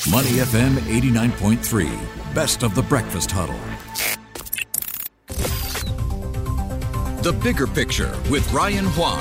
Money FM 89.3, best of the breakfast huddle. The Bigger Picture with Ryan Huang.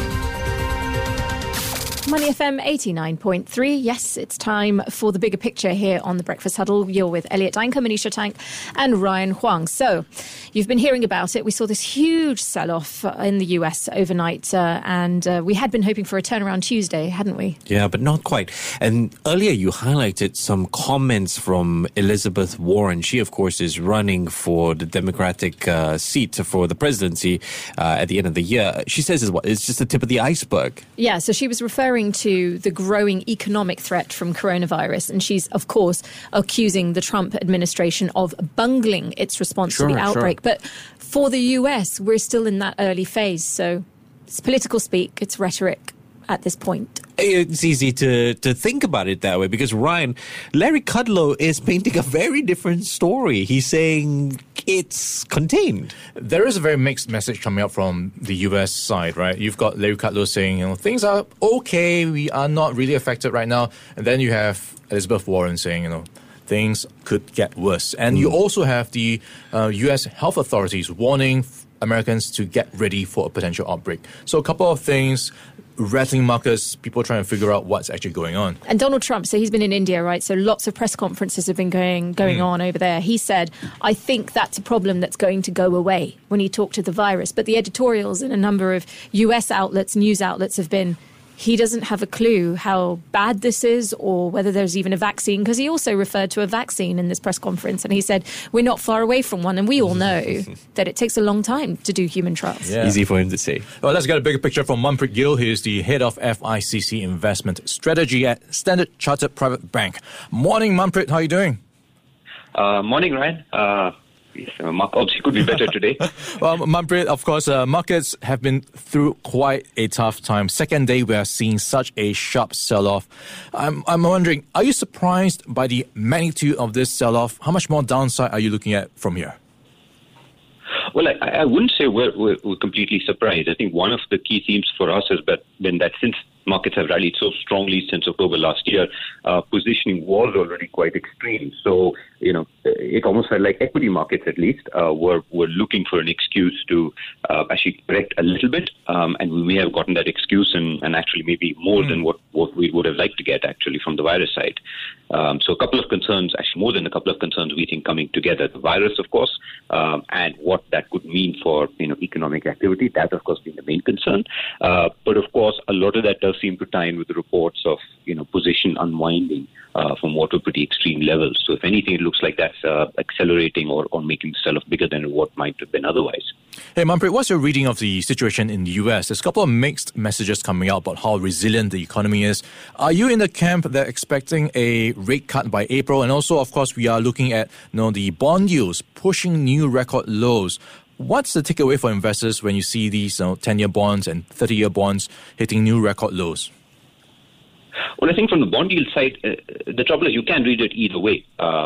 Money FM 89.3. Yes, it's time for The Bigger Picture here on The Breakfast Huddle. You're with Elliot Danker, Manisha Tank and Ryan Huang. So, you've been hearing about it. We saw this huge sell-off in the US overnight and we had been hoping for a turnaround Tuesday, hadn't we? Yeah, but not quite. And earlier you highlighted some comments from Elizabeth Warren. She, of course, is running for the Democratic seat for the presidency at the end of the year. She says it's just the tip of the iceberg. Yeah, so she was referring to the growing economic threat from coronavirus. And she's, of course, accusing the Trump administration of bungling its response to the outbreak. But for the US, we're still in that early phase. So it's political speak, it's rhetoric at this point. It's easy to think about it that way because, Ryan, Larry Kudlow is painting a very different story. He's saying it's contained. There is a very mixed message coming up from the US side, right? You've got Larry Kudlow saying, things are okay, we are not really affected right now. And then you have Elizabeth Warren saying, things could get worse. And you also have the US health authorities warning Americans to get ready for a potential outbreak. So a couple of things rattling markets, people trying to figure out what's actually going on. And Donald Trump, so he's been in India, right? So lots of press conferences have been going on over there. He said, I think that's a problem that's going to go away when he talked to the virus. But the editorials in a number of US outlets, news outlets have been, he doesn't have a clue how bad this is or whether there's even a vaccine, because he also referred to a vaccine in this press conference. And he said, we're not far away from one. And we all know that it takes a long time to do human trials. Yeah. Easy for him to say. Well, let's get a bigger picture from Manpreet Gill. He is the head of FICC Investment Strategy at Standard Chartered Private Bank. Morning, Manpreet. How are you doing? Morning, Ryan. Yes, obviously could be better today. Well, Manpreet, of course, markets have been through quite a tough time. Second day, we are seeing such a sharp sell-off. I'm wondering, are you surprised by the magnitude of this sell-off? How much more downside are you looking at from here? Well, I wouldn't say we're completely surprised. I think one of the key themes for us has been that since markets have rallied so strongly since October last year, positioning was already quite extreme. So, it almost felt like equity markets, at least, were looking for an excuse to actually correct a little bit. And we may have gotten that excuse and actually maybe more than what we would have liked to get, actually, from the virus side. So a couple of concerns, actually more than a couple of concerns, we think, coming together. The virus, of course, and what that could mean for, economic activity. That, of course, being the main concern. But, of course, a lot of that does seem to tie in with the reports of, position unwinding from what were pretty extreme levels. So if anything, it looks like that's accelerating or making the sell-off bigger than what might have been otherwise. Hey, Manpreet, what's your reading of the situation in the US? There's a couple of mixed messages coming out about how resilient the economy is. Are you in the camp that expecting a rate cut by April? And also, of course, we are looking at the bond yields pushing new record lows. What's the takeaway for investors when you see these 10-year bonds and 30-year bonds hitting new record lows? Well, I think from the bond yield side, the trouble is you can read it either way.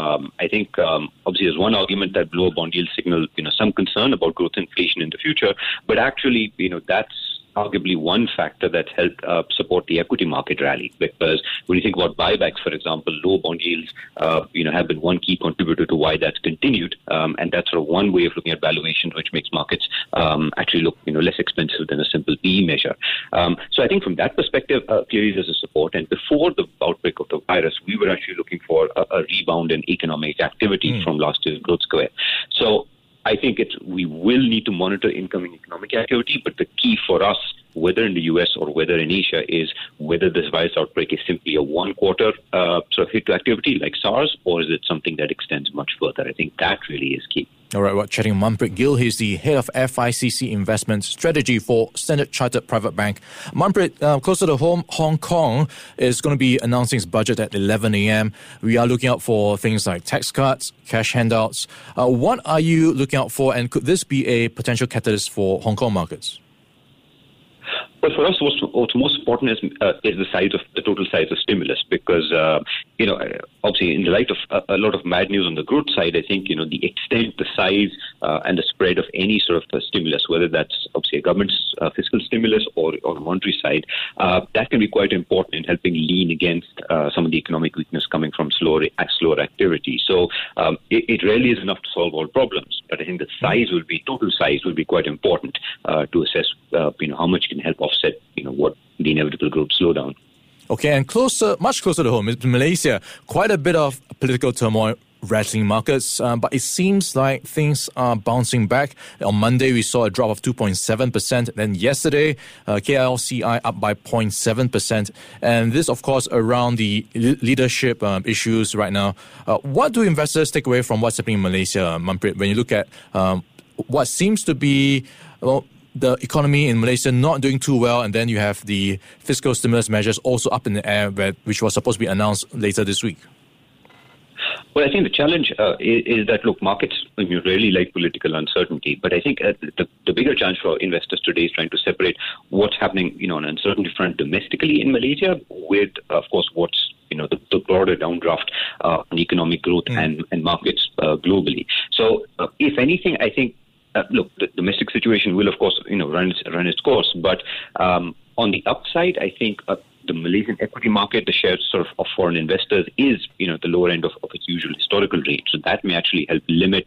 I think obviously there's one argument that lower bond yields signal some concern about growth inflation in the future, but actually that's arguably one factor that's helped support the equity market rally, because when you think about buybacks, for example, low bond yields have been one key contributor to why that's continued, and that's sort of one way of looking at valuations, which makes markets actually look less expensive than a simple PE measure. So I think from that perspective, clearly there's a support. And before the outbreak of the virus, we were actually looking for a rebound in economic activity from last year's growth square. So I think we will need to monitor incoming economic activity, but the key for us, whether in the US or whether in Asia, is whether this virus outbreak is simply a one-quarter sort of hit to activity like SARS, or is it something that extends much further? I think that really is key. All right, we're chatting with Manpreet Gill. He's the head of FICC Investment Strategy for Standard Chartered Private Bank. Manpreet, closer to home, Hong Kong is going to be announcing its budget at 11 a.m. We are looking out for things like tax cuts, cash handouts. What are you looking out for, and could this be a potential catalyst for Hong Kong markets? Well, for us, what's most important is the size of the total size of stimulus, because obviously in the light of a lot of bad news on the growth side, I think, the extent, the size and the spread of any sort of stimulus, whether that's obviously a government's fiscal stimulus or on the monetary side, that can be quite important in helping lean against some of the economic weakness coming from slower activity. So it really is enough to solve all problems. But I think the total size will be quite important to assess, how much can help offset, what the inevitable growth slowdown. Okay, and much closer to home, is Malaysia. Quite a bit of political turmoil rattling markets, but it seems like things are bouncing back. On Monday, we saw a drop of 2.7%. Then yesterday, KLCI up by 0.7%. And this, of course, around the leadership issues right now. What do investors take away from what's happening in Malaysia, Manpreet, when you look at what seems to be the economy in Malaysia not doing too well, and then you have the fiscal stimulus measures also up in the air, which was supposed to be announced later this week? Well, I think the challenge is that, look, markets really like political uncertainty. But I think the bigger challenge for investors today is trying to separate what's happening, on an uncertainty front domestically in Malaysia with, of course, what's, the broader downdraft on economic growth and markets globally. So, if anything, I think, look, the domestic situation will, of course, run its course. But on the upside, I think the Malaysian equity market, the shares sort of foreign investors is, the lower end of its usual historical range. So that may actually help limit,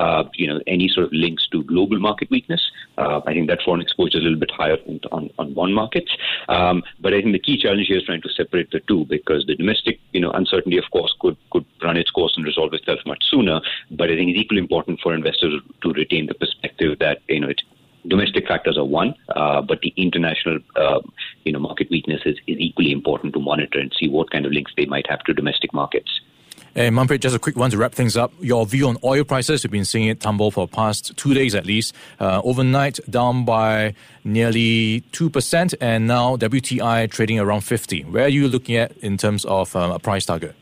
any sort of links to global market weakness. I think that foreign exposure is a little bit higher on bond markets. But I think the key challenge here is trying to separate the two, because the domestic, uncertainty, of course, could run its course and resolve itself much sooner. But I think it's equally important for investors to retain the perspective that, domestic factors are one, but the international, market weakness is equally important to monitor and see what kind of links they might have to domestic markets. Hey, Manpreet, just a quick one to wrap things up. Your view on oil prices, you've been seeing it tumble for the past 2 days at least. Overnight, down by nearly 2%, and now WTI trading around 50. Where are you looking at in terms of a price target?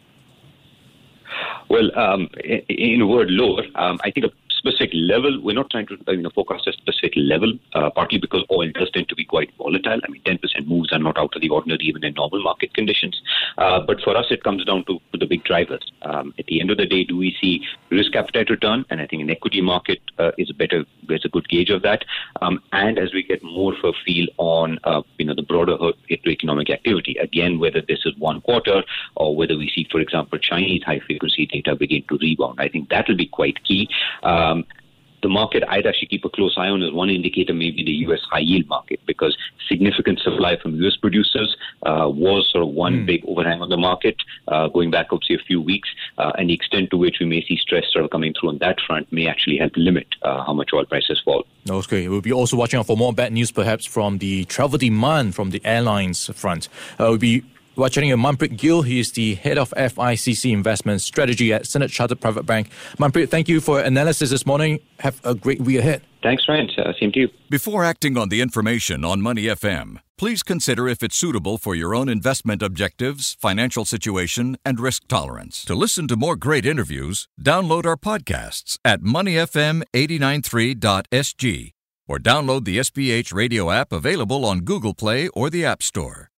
Well, in a word, lower. I think a specific level, we're not trying to forecast a specific level, partly because oil does tend to be quite volatile. 10% moves are not out of the ordinary even in normal market conditions. But for us, it comes down to the big drivers. At the end of the day, do we see risk appetite return? And I think an equity market is a good gauge of that. And as we get more of a feel on the broader economic activity, again, whether this is one quarter or whether we see, for example, Chinese high-frequency data begin to rebound, I think that will be quite key. The market I'd actually keep a close eye on as one indicator, maybe the U.S. high-yield market, because significant supply from U.S. producers was sort of one big overhang on the market going back, obviously, a few weeks. And the extent to which we may see stress sort of coming through on that front may actually help limit how much oil prices fall. Okay. We'll be also watching out for more bad news, perhaps, from the travel demand from the airlines front. We'll be chatting with Manpreet Gill. He is the head of FICC Investment Strategy at Standard Chartered Private Bank. Manpreet, thank you for your analysis this morning. Have a great week ahead. Thanks, Ryan. Same to you. Before acting on the information on Money FM, please consider if it's suitable for your own investment objectives, financial situation, and risk tolerance. To listen to more great interviews, download our podcasts at moneyfm893.sg or download the SPH radio app available on Google Play or the App Store.